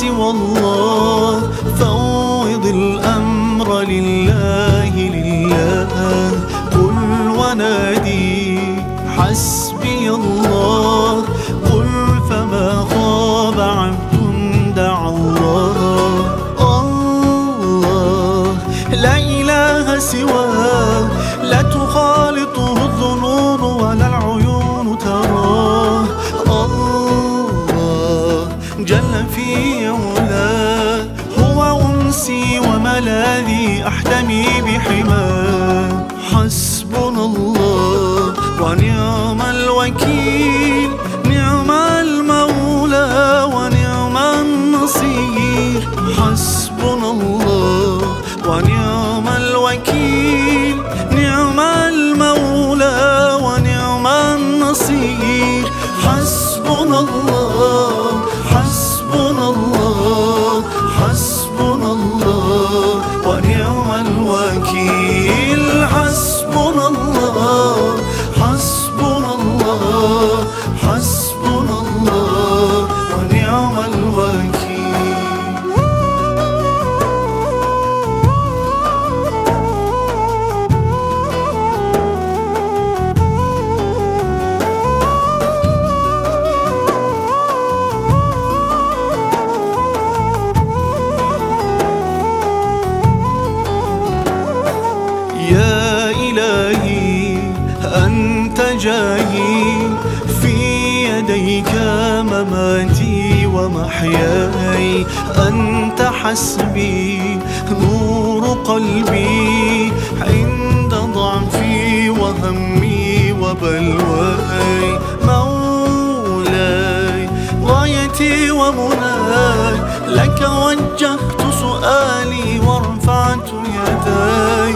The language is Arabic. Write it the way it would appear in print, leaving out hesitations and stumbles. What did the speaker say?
سوى الله، فوض الأمر لله لله. قل ونادي حسبي الله، قل فما خاب عبد دعا الله. الله لا إله سواه، لا تخالطه الظنون ولا العيون تراه. الله جل في علاه، هو أنسي وملاذي أحتمي بحماه. حسبنا الله ونعم الوكيل، نعم المولى ونعم النصير. حسبنا الله ونعم الوكيل، نعم المولى ونعم النصير. حسبنا الله حسبنا الله حسبنا الله ونعم الوكيل. حسبنا الله حسبنا الله حسبنا الله ونعم الوكيل. يا إلهي أنت جاهي، في يديك مماتي ومحياي. أنت حسبي نور قلبي، عند ضعفي وهمي وبلواي. مولاي غايتي ومناي، لك وجهت سؤالي ورفعت يداي.